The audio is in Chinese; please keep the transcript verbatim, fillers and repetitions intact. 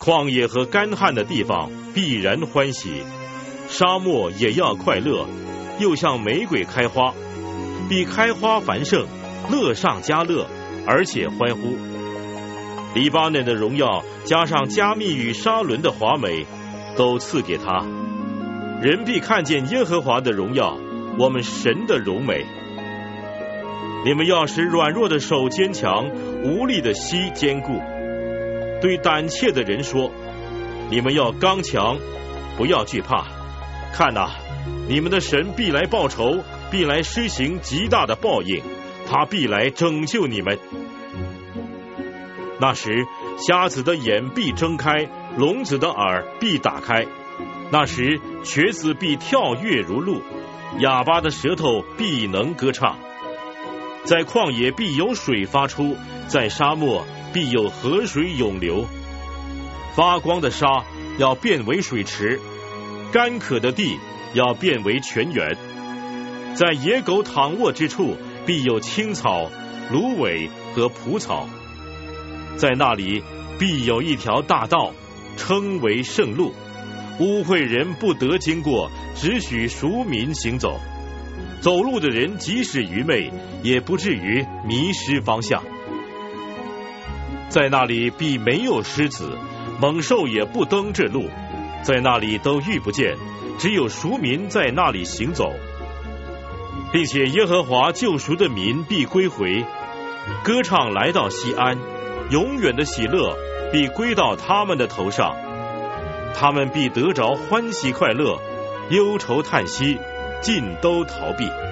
旷野和干旱的地方必然欢喜，沙漠也要快乐，又像玫瑰开花，必开花繁盛，乐上加乐，而且欢呼。黎巴嫩的荣耀加上加密与沙伦的华美，都赐给他。人必看见耶和华的荣耀，我们神的荣美。你们要使软弱的手坚强，无力的膝坚固。对胆怯的人说，你们要刚强，不要惧怕。看哪，你们的神必来报仇，必来施行极大的报应，他必来拯救你们。那时，瞎子的眼必睁开，聋子的耳必打开。那时，瘸子必跳跃如鹿，哑巴的舌头必能歌唱。在旷野必有水发出，在沙漠必有河水涌流。发光的沙要变为水池，干渴的地要变为泉源。在野狗躺卧之处必有青草、芦苇和蒲草。在那里必有一条大道，称为圣路，污秽人不得经过，只许赎民行走。走路的人即使愚昧，也不至于迷失方向。在那里必没有狮子，猛兽也不登这路，在那里都遇不见，只有赎民在那里行走。并且耶和华救赎的民必归回，歌唱来到西安，永远的喜乐必归到他们的头上，他们必得着欢喜快乐，忧愁叹息尽都逃避。